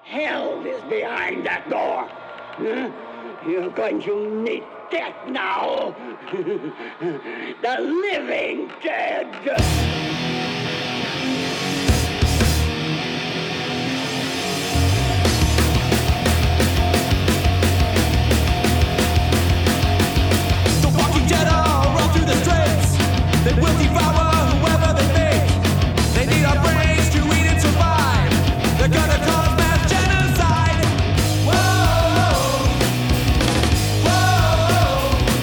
hell is behind that door. Huh? You're going to meet death now. The living dead. They will devour whoever they make. They need our brains to eat and survive. They're gonna cause mass genocide. Whoa, whoa,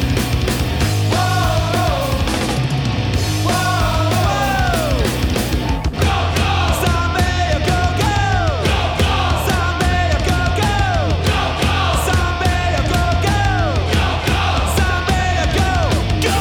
whoa, whoa. Go, go. Zombie, go, go. Go, go. Zombie, go, go. Go, go. Zombie, go, go. Go, go. Zombie, go, go.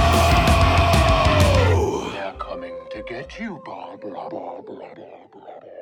Get you, Barbara.